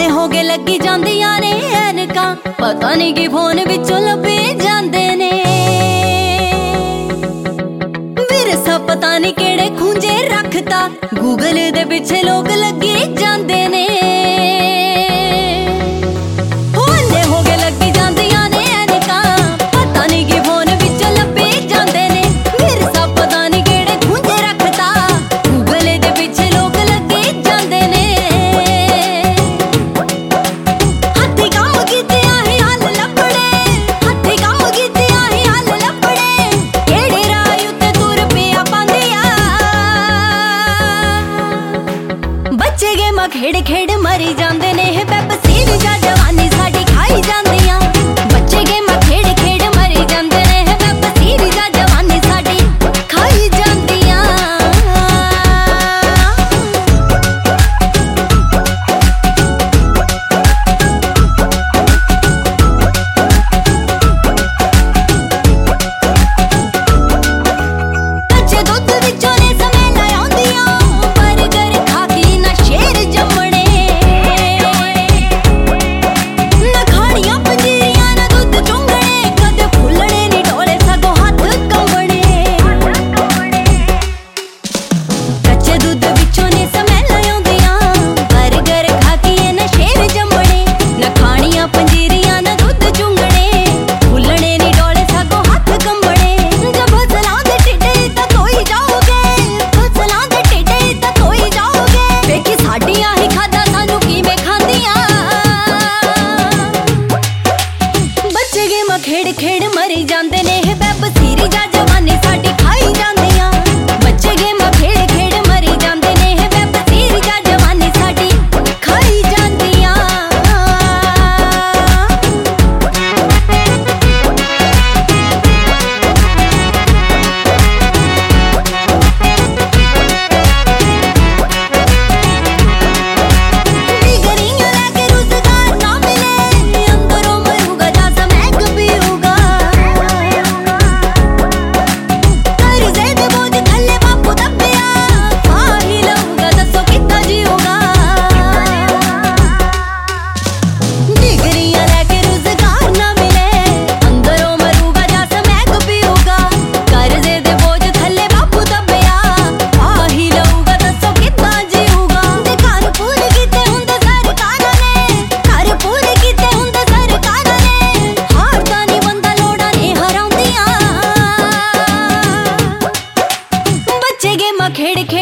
अंधे हो गए लगी जांदियां ने ऐनकां, पता नहीं कि फोन विचों लभे जांदे ने। विरसा पता नहीं केड़े खूंजे रखता, गूगल दे पिछे लोग लगे जांदे ने। अंधे हो गए लगी जांदियां ने ऐनकां, पता नहीं कि फोन विचों लभे जांदे ने। विरसा पता नहीं केड़े खूंजे रखता, गूगल दे पिछे लोग लगे जांदे ने। हत्थी काम कीते आही हल लभणे, हत्थी काम कीते आही हल लभणे, केड़े राह उत्ते तुर पिया पांदिया। बच्चे गेमां खेड़ खेड़ मरी जांदे ने, वेब सीरीज़ां जवानी साडी खाई जांदियां। बच्चे गेमां खेड़ खेड़ मरी जांदे ने, वेब सीरीज़ां जवानी साडी खाई जांदियां। कच्चे दुध विचों ने स्मैल आउंदियां, बर्गर खा के ना शेर जम्मणे। ना खाणियां पंजीरियां ना दुध चुंगणे, कदे फुल्लणे नी डोले सगों हत्थ कंबणे। कच्चे दुध विचों ने स्मैल आउंदियां, बर्गर खा के ना शेर जम्मणे। ना खाणियां पंजीरियां ना दुध चुंगणे, फुल्लणे नी डोले सगों हत्थ कंबणे। जब फसलां दे टिड्डे तां धोई जाओगे, फसलां दे टिड्डे तां धोई जाओगे, वेखी साडियां ही खादां सानू किवें खांदियां। बच्चे गेमां खेड़ खेड़ मरी जांदे ने, वेब सीरीज़ां जवानी साडी खाई जांदियां। बच्चे गेमां खेड़ खेड़ मरी जांदे ने, वेब सीरीज़ां जवानी साडी खाई जांदियां। डिगरियां लैके रोजगार ना मिले, अंदरों मरूगा जा समैक पीऊगा। कर्जे दे बोझ थल्ले बापू दब्बिया, खा ही लऊगा दस्सो कित्तां जीऊगा। डिगरियां लैके रोजगार ना मिले, अंदरों मरूगा जा समैक पीऊगा। कर्जे दे बोझ थल्ले बापू दब्बिया, खा ही लऊगा दस्सो कित्तां जीऊगा। ते घर पूरे कीते हुंदे सरकारां ने, घर पूरे कीते हुंदे सरकारां ने, हारदा नी बंदा लोड़ां ने हराउंदियां। बच्चे गेमां खेड़ खेड़